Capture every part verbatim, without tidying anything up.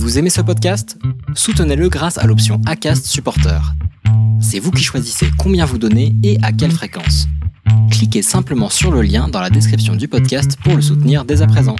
Vous aimez ce podcast ? Soutenez-le grâce à l'option Acast Supporter. C'est vous qui choisissez combien vous donnez et à quelle fréquence. Cliquez simplement sur le lien dans la description du podcast pour le soutenir dès à présent.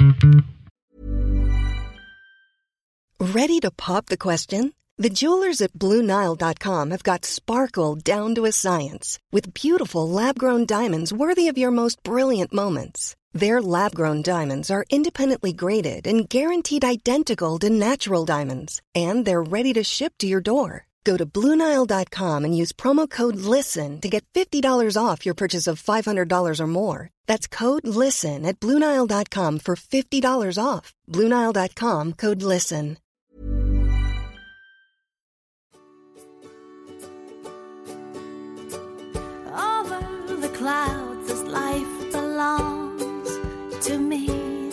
Ready to pop the question? The jewelers at Blue Nile dot com have got sparkle down to a science with beautiful lab-grown diamonds worthy of your most brilliant moments. Their lab-grown diamonds are independently graded and guaranteed identical to natural diamonds, and they're ready to ship to your door. Go to Blue Nile dot com and use promo code LISTEN to get fifty dollars off your purchase of five hundred dollars or more. That's code LISTEN at Blue Nile dot com for fifty dollars off. Blue Nile dot com, code LISTEN. Over the clouds this life belongs to me,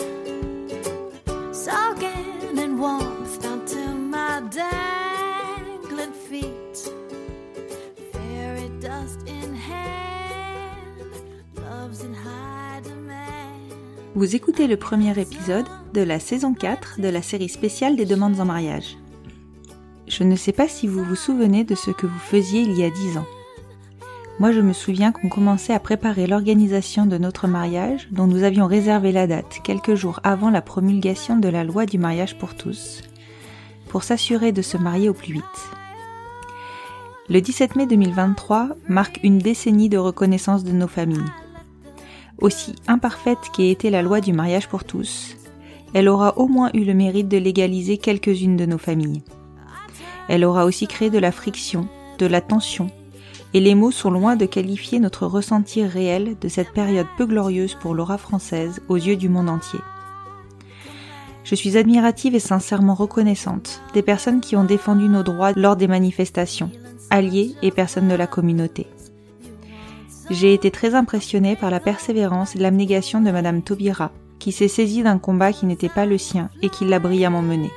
soaking in warmth down to my dangling feet, fairy dust in hand, love's in high demand. Vous écoutez le premier épisode de la saison quatre de la série spéciale des demandes en mariage. Je ne sais pas si vous vous souvenez de ce que vous faisiez il y a dix ans. Moi, je me souviens qu'on commençait à préparer l'organisation de notre mariage, dont nous avions réservé la date quelques jours avant la promulgation de la loi du mariage pour tous, pour s'assurer de se marier au plus vite. Le dix-sept mai deux mille vingt-trois marque une décennie de reconnaissance de nos familles. Aussi imparfaite qu'ait été la loi du mariage pour tous, elle aura au moins eu le mérite de légaliser quelques-unes de nos familles. Elle aura aussi créé de la friction, de la tension, et les mots sont loin de qualifier notre ressenti réel de cette période peu glorieuse pour l'aura française aux yeux du monde entier. Je suis admirative et sincèrement reconnaissante des personnes qui ont défendu nos droits lors des manifestations, alliés et personnes de la communauté. J'ai été très impressionnée par la persévérance et l'abnégation de Madame Taubira, qui s'est saisie d'un combat qui n'était pas le sien et qui l'a brillamment mené.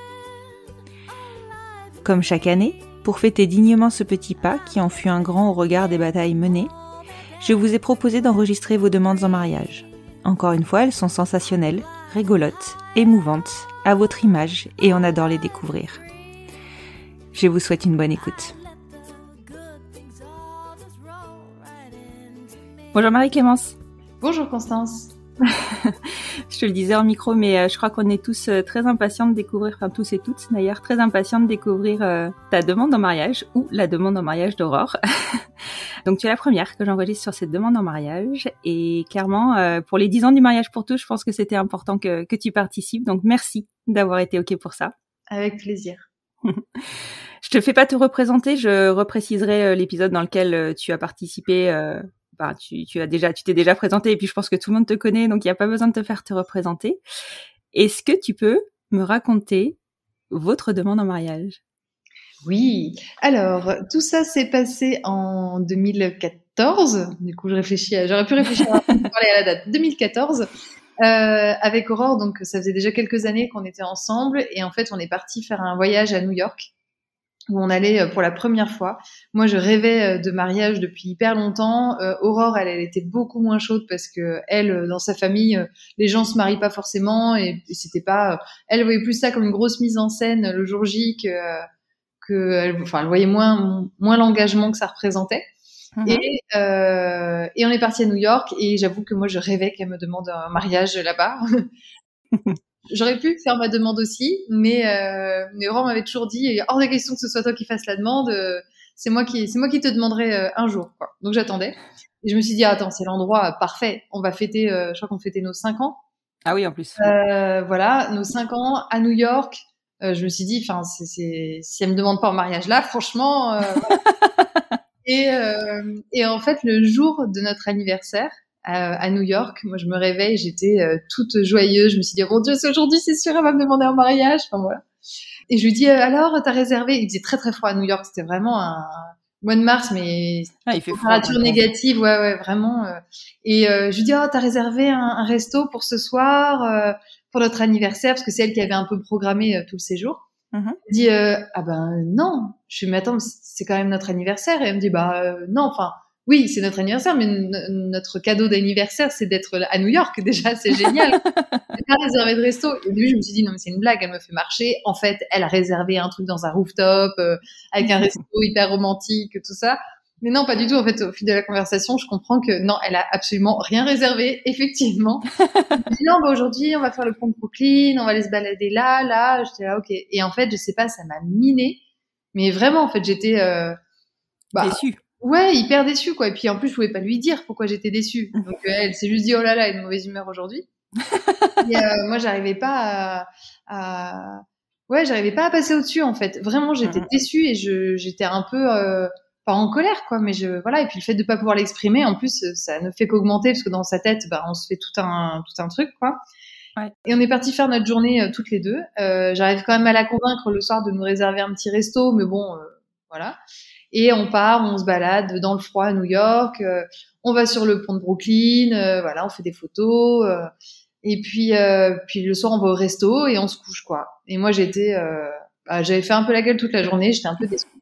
Comme chaque année, pour fêter dignement ce petit pas qui en fut un grand au regard des batailles menées, je vous ai proposé d'enregistrer vos demandes en mariage. Encore une fois, elles sont sensationnelles, rigolotes, émouvantes, à votre image et on adore les découvrir. Je vous souhaite une bonne écoute. Bonjour Marie-Clémence. Bonjour Constance. Je te le disais en micro, mais euh, je crois qu'on est tous euh, très impatients de découvrir, enfin tous et toutes d'ailleurs, très impatients de découvrir euh, ta demande en mariage ou la demande en mariage d'Aurore. Donc tu es la première que j'enregistre sur cette demande en mariage et clairement, euh, pour les dix ans du mariage pour tous, je pense que c'était important que, que tu participes. Donc merci d'avoir été OK pour ça. Avec plaisir. Je te fais pas te représenter, je repréciserai euh, l'épisode dans lequel euh, tu as participé. Euh, Bah, tu, tu as déjà, tu t'es déjà présenté et puis je pense que tout le monde te connaît, donc il n'y a pas besoin de te faire te représenter. Est-ce que tu peux me raconter votre demande en mariage ? Oui. Alors, tout ça s'est passé en deux mille quatorze. Du coup, je réfléchis, à, j'aurais pu réfléchir à parler à la date. deux mille quatorze. Euh, avec Aurore, donc ça faisait déjà quelques années qu'on était ensemble et en fait, on est parti faire un voyage à New York, où on allait pour la première fois. Moi, je rêvais de mariage depuis hyper longtemps. Euh, Aurore, elle, elle était beaucoup moins chaude parce que elle, dans sa famille, les gens se marient pas forcément et, et c'était pas. Elle voyait plus ça comme une grosse mise en scène le jour J que que, elle, enfin, elle voyait moins moins l'engagement que ça représentait. Mmh. Et euh, et on est parti à New York et j'avoue que moi, je rêvais qu'elle me demande un mariage là-bas. J'aurais pu faire ma demande aussi, mais euh, mais Aurore m'avait toujours dit hors de question que ce soit toi qui fasses la demande. Euh, c'est moi qui c'est moi qui te demanderai euh, un jour, quoi. Donc j'attendais et je me suis dit ah, attends, c'est l'endroit parfait. On va fêter, euh, je crois qu'on fêtait nos cinq ans. Ah oui, en plus. Euh, voilà, nos cinq ans à New York. Euh, je me suis dit, enfin, c'est, c'est si elle me demande pas en mariage là, franchement. Euh, et euh, et en fait, le jour de notre anniversaire. À, à New York, moi je me réveille, j'étais euh, toute joyeuse, je me suis dit, oh mon Dieu, c'est aujourd'hui, c'est sûr, elle va me demander en mariage, enfin voilà. Et je lui dis, euh, alors, t'as réservé, il faisait très très froid à New York, c'était vraiment un mois de mars, mais ah, il fait température froid, négative, ouais, ouais, vraiment. Euh. Et euh, je lui dis, oh, t'as réservé un, un resto pour ce soir, euh, pour notre anniversaire, parce que c'est elle qui avait un peu programmé euh, tout le séjour. Mm-hmm. Elle dit, euh, ah ben non, je lui dis, mais attends, c'est quand même notre anniversaire, et elle me dit, bah euh, non, enfin, oui, c'est notre anniversaire, mais n- notre cadeau d'anniversaire, c'est d'être à New York. Déjà, c'est génial. Elle a réservé de resto. Et au début, je me suis dit, non, mais c'est une blague, elle me fait marcher. En fait, elle a réservé un truc dans un rooftop, euh, avec un resto hyper romantique, tout ça. Mais non, pas du tout. En fait, au fil de la conversation, je comprends que non, elle a absolument rien réservé, effectivement. Elle me dit, non, bah, aujourd'hui, on va faire le pont de Brooklyn, on va aller se balader là, là. J'étais là, ok. Et en fait, je sais pas, ça m'a miné. Mais vraiment, en fait, j'étais, euh, bah, Déçue. ouais, hyper déçue, quoi. Et puis, en plus, je pouvais pas lui dire pourquoi j'étais déçue. Donc, euh, elle s'est juste dit, oh là là, elle a une mauvaise humeur aujourd'hui. Et euh, moi, j'arrivais pas à, à... ouais, j'arrivais pas à passer au-dessus, en fait. Vraiment, j'étais Mhm. déçue et je, j'étais un peu, euh, pas en colère, quoi, mais je, voilà. Et puis, le fait de pas pouvoir l'exprimer, en plus, ça ne fait qu'augmenter parce que dans sa tête, bah, on se fait tout un, tout un truc, quoi. Ouais. Et on est parti faire notre journée euh, toutes les deux. Euh, j'arrive quand même à la convaincre le soir de nous réserver un petit resto, mais bon, euh, voilà. Et on part, on se balade dans le froid à New York, euh, on va sur le pont de Brooklyn, euh, voilà, on fait des photos, euh, et puis, euh, puis le soir on va au resto et on se couche, quoi. Et moi j'étais, euh, bah, j'avais fait un peu la gueule toute la journée, j'étais un peu déçue.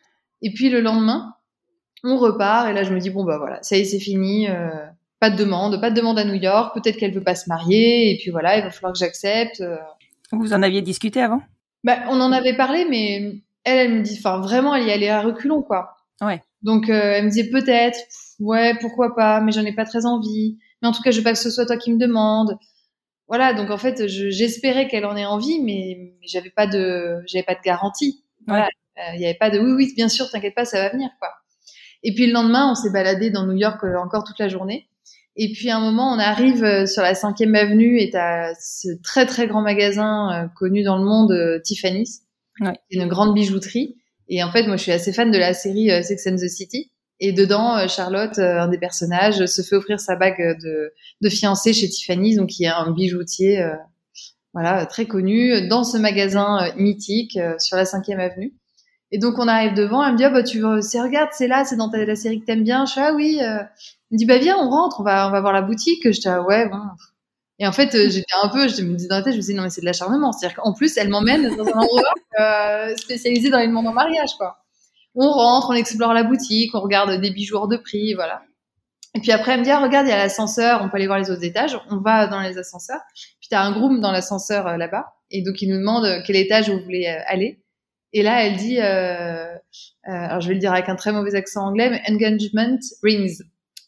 Et puis le lendemain, on repart et là je me dis bon bah voilà, ça y est c'est fini, euh, pas de demande, pas de demande à New York, peut-être qu'elle veut pas se marier et puis voilà, il va falloir que j'accepte. euh. Vous en aviez discuté avant? Bah on en avait parlé, mais elle, elle me dit, enfin vraiment elle y allait à reculons, quoi. Ouais. Donc euh, elle me disait peut-être, pff, ouais pourquoi pas, mais j'en ai pas très envie. Mais en tout cas je veux pas que ce soit toi qui me demande. Voilà, donc en fait je, j'espérais qu'elle en ait envie, mais, mais j'avais pas de, j'avais pas de garantie. Voilà, Ouais. il euh, y avait pas de oui oui bien sûr, t'inquiète pas, ça va venir, quoi. Et puis le lendemain on s'est baladé dans New York euh, encore toute la journée. Et puis à un moment on arrive euh, sur la cinquième avenue et t'as ce très très grand magasin euh, connu dans le monde, euh, Tiffany's, Ouais. une grande bijouterie. Et en fait, moi, je suis assez fan de la série euh, Sex and the City. Et dedans, euh, Charlotte, euh, un des personnages, se fait offrir sa bague de, de fiancée chez Tiffany, donc qui est un bijoutier, euh, voilà, très connu, dans ce magasin euh, mythique euh, sur la cinquième avenue. Et donc, on arrive devant, elle me dit, ah, bah, tu veux, c'est, regarde, c'est là, c'est dans ta, la série que t'aimes bien. Je fais, ah oui. Euh. Elle me dit, bah, viens, on rentre, on va, on va voir la boutique. J'étais, ah, ouais, bon. Et en fait, euh, j'étais un peu, je me disais dans la tête, je me disais, non, mais c'est de l'acharnement. C'est-à-dire qu'en plus, elle m'emmène dans un endroit euh, spécialisé dans les demandes en mariage, quoi. On rentre, on explore la boutique, on regarde des bijoux hors de prix, voilà. Et puis après, elle me dit, ah, regarde, il y a l'ascenseur, on peut aller voir les autres étages. On va dans les ascenseurs. Puis t'as un groom dans l'ascenseur euh, là-bas. Et donc, il nous demande euh, quel étage vous voulez euh, aller. Et là, elle dit, euh, euh, alors je vais le dire avec un très mauvais accent anglais, mais engagement rings.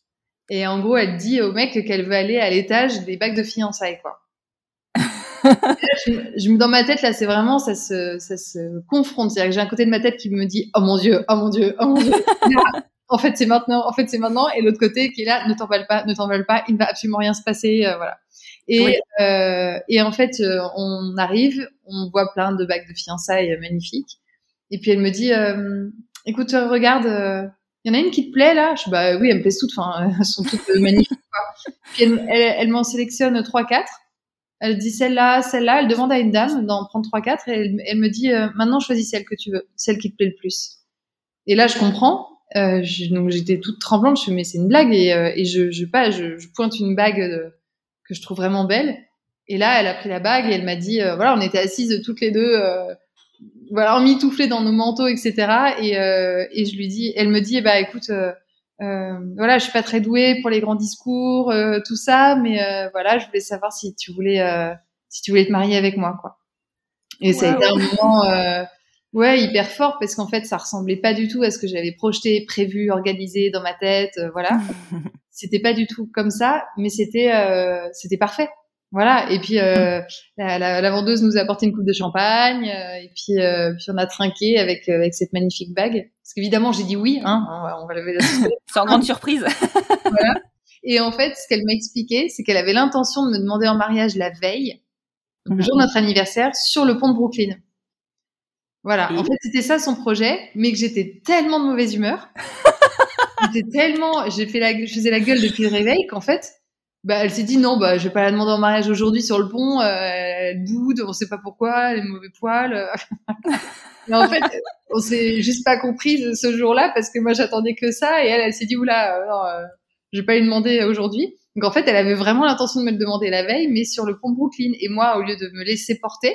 Et en gros, elle dit au mec qu'elle veut aller à l'étage des bagues de fiançailles, quoi. Là, je, je, dans ma tête, là, c'est vraiment, ça se, ça se confronte. C'est-à-dire que j'ai un côté de ma tête qui me dit, oh mon Dieu, oh mon Dieu, oh mon Dieu. Là, en fait, c'est maintenant, en fait, c'est maintenant. Et l'autre côté qui est là, ne t'emballe pas, ne t'emballe pas, il ne va absolument rien se passer, euh, voilà. Et, oui. euh, et en fait, euh, on arrive, on voit plein de bagues de fiançailles euh, magnifiques. Et puis elle me dit, euh, écoute, regarde, il euh, y en a une qui te plaît là? Je dis, bah oui, elles me plaisent toutes, enfin, elles sont toutes euh, magnifiques, quoi. Puis elle, elle, elle m'en sélectionne trois, quatre. Elle dit celle-là, celle-là, elle demande à une dame d'en prendre trois, quatre et elle, elle me dit, euh, maintenant choisis celle que tu veux, celle qui te plaît le plus. Et là, je comprends. Euh, je, donc j'étais toute tremblante, je me dis, mais c'est une blague, et, euh, et je, je, pas, je, je pointe une bague de, que je trouve vraiment belle. Et là, elle a pris la bague et elle m'a dit, euh, voilà, on était assises toutes les deux, euh, voilà, emmitouflés dans nos manteaux, et cetera. Et, euh, et je lui dis, elle me dit, bah écoute, euh, euh, voilà, je suis pas très douée pour les grands discours, euh, tout ça, mais euh, voilà, je voulais savoir si tu voulais, euh, si tu voulais te marier avec moi, quoi. Et wow. Ça a été un moment, euh, ouais, hyper fort parce qu'en fait, ça ressemblait pas du tout à ce que j'avais projeté, prévu, organisé dans ma tête, euh, voilà. C'était pas du tout comme ça, mais c'était, euh, c'était parfait. Voilà, et puis euh, la, la, la vendeuse nous a apporté une coupe de champagne, euh, et puis, euh, puis on a trinqué avec, euh, avec cette magnifique bague. Parce qu'évidemment, j'ai dit oui, hein, on va, on va lever la C'est une grande surprise. Voilà. Et en fait, ce qu'elle m'a expliqué, c'est qu'elle avait l'intention de me demander en mariage la veille, donc le jour de notre anniversaire, sur le pont de Brooklyn. Voilà, et en fait, c'était ça son projet, mais que j'étais tellement de mauvaise humeur, j'étais tellement, j'ai fait la, je faisais la gueule depuis le réveil qu'en fait, bah, elle s'est dit non, bah, je vais pas la demander en mariage aujourd'hui sur le pont, euh, elle boude, on sait pas pourquoi, elle est mauvais poil. Mais en fait, on s'est juste pas compris ce jour-là parce que moi j'attendais que ça et elle, elle s'est dit oula, euh, non, euh, je vais pas lui demander aujourd'hui. Donc en fait, elle avait vraiment l'intention de me le demander la veille, mais sur le pont Brooklyn. Et moi, au lieu de me laisser porter,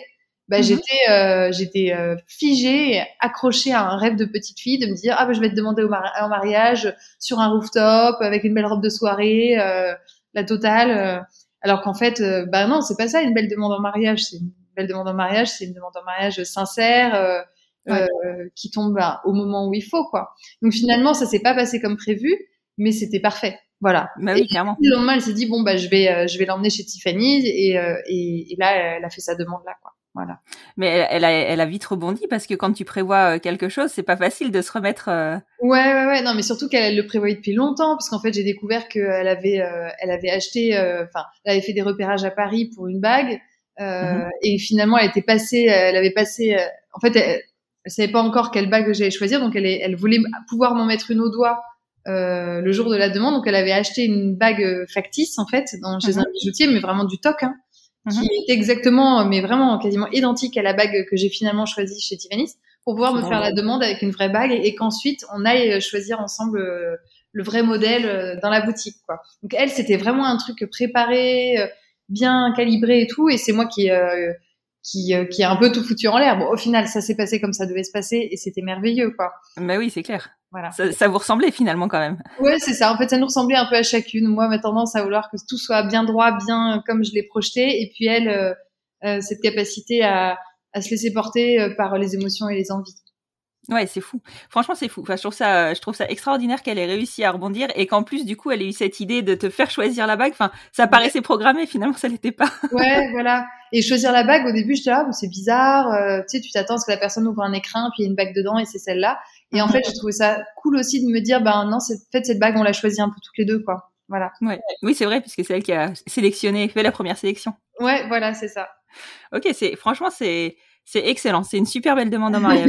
bah, Mhm. j'étais, euh, j'étais euh, figée, accrochée à un rêve de petite fille, de me dire ah bah je vais te demander au mari- en mariage sur un rooftop avec une belle robe de soirée, euh, la totale. euh. Alors qu'en fait, euh, bah non, c'est pas ça une belle demande en mariage. C'est une belle demande en mariage, c'est une demande en mariage sincère, euh, Ouais. euh, qui tombe bah, au moment où il faut, quoi. Donc finalement, ça s'est pas passé comme prévu, mais c'était parfait. Voilà. Bah Et oui, clairement. le lendemain, elle s'est dit bon bah je vais, euh, je vais l'emmener chez Tiffany et, euh, et, et là, elle a fait sa demande là, quoi. Voilà. Mais elle, elle, a, elle a vite rebondi parce que quand tu prévois euh, quelque chose, c'est pas facile de se remettre. euh, Ouais, ouais, ouais. Non, mais surtout qu'elle elle le prévoyait depuis longtemps, parce qu'en fait, j'ai découvert qu'elle avait, euh, elle avait acheté, euh, enfin, elle avait fait des repérages à Paris pour une bague, euh, Mhm. et finalement, elle était passée, elle avait passé, euh, en fait, elle, elle savait pas encore quelle bague j'allais choisir, donc elle, est- elle voulait pouvoir m'en mettre une au doigt euh, le jour de la demande, donc elle avait acheté une bague euh, factice, en fait, dans, chez Mhm. un bijoutier, mais vraiment du toc, hein, qui Mhm. était exactement, mais vraiment quasiment identique à la bague que j'ai finalement choisie chez Tiffany's, pour pouvoir C'est me drôle. faire la demande avec une vraie bague et, et qu'ensuite on aille choisir ensemble euh, le vrai modèle euh, dans la boutique, quoi. Donc elle, c'était vraiment un truc préparé, euh, bien calibré et tout, et c'est moi qui euh, qui euh, qui a un peu tout foutu en l'air. Bon, au final, ça s'est passé comme ça devait se passer et c'était merveilleux, quoi. Bah oui, c'est clair. Voilà. Ça, ça vous ressemblait finalement quand même. Ouais, c'est ça. En fait, ça nous ressemblait un peu à chacune. Moi, ma tendance à vouloir que tout soit bien droit, bien comme je l'ai projeté, et puis elle, euh, euh, cette capacité à, à se laisser porter euh, par les émotions et les envies. Ouais, c'est fou. Franchement, c'est fou. Enfin, je trouve ça, je trouve ça extraordinaire qu'elle ait réussi à rebondir et qu'en plus, du coup, elle ait eu cette idée de te faire choisir la bague. Enfin, ça paraissait programmé, finalement, ça l'était pas. Ouais, voilà. Et choisir la bague, au début, j'étais là, ah, c'est bizarre. Euh, tu sais, tu t'attends à ce que la personne ouvre un écrin, puis il y a une bague dedans, et c'est celle-là. Et en fait, j'ai trouvé ça cool aussi de me dire, ben non, c'est, en fait, cette bague, on l'a choisie un peu toutes les deux, quoi. Voilà. Ouais. Oui, c'est vrai, puisque c'est elle qui a sélectionné, fait la première sélection. Ouais, voilà, c'est ça. Ok, c'est, franchement, c'est, c'est excellent. C'est une super belle demande en mariage.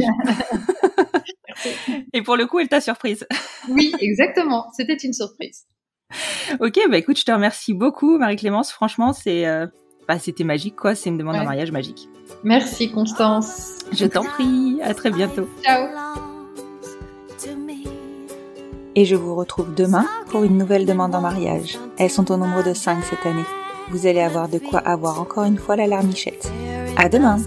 Et pour le coup, elle t'a surprise. Oui, exactement. C'était une surprise. Ok, bah écoute, je te remercie beaucoup, Marie-Clémence. Franchement, c'est, euh, bah, c'était magique, quoi. C'est une demande Ouais. en mariage magique. Merci, Constance. Je t'en prie. À très bientôt. Ciao. Et je vous retrouve demain pour une nouvelle demande en mariage. Elles sont au nombre de cinq cette année. Vous allez avoir de quoi avoir encore une fois la larmichette. À demain!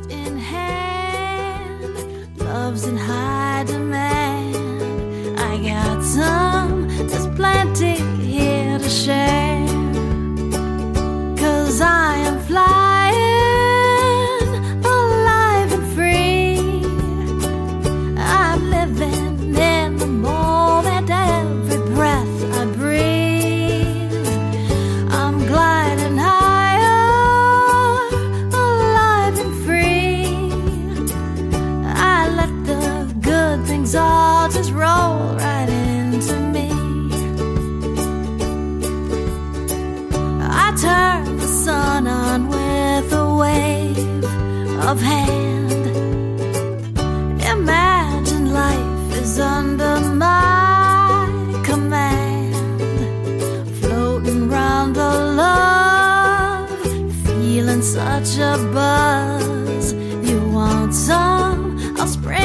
Love's in high demand. I got some, there's plenty here to share. 'Cause I am flying, alive and free. I'm living in the moment, every breath I breathe. I'm gliding higher, alive and free. I let the good things all just roll right into me. I turn the sun on with a wave of hand. Imagine life is under my command. Floating round the love, feeling such a buzz. You want some? I'll spread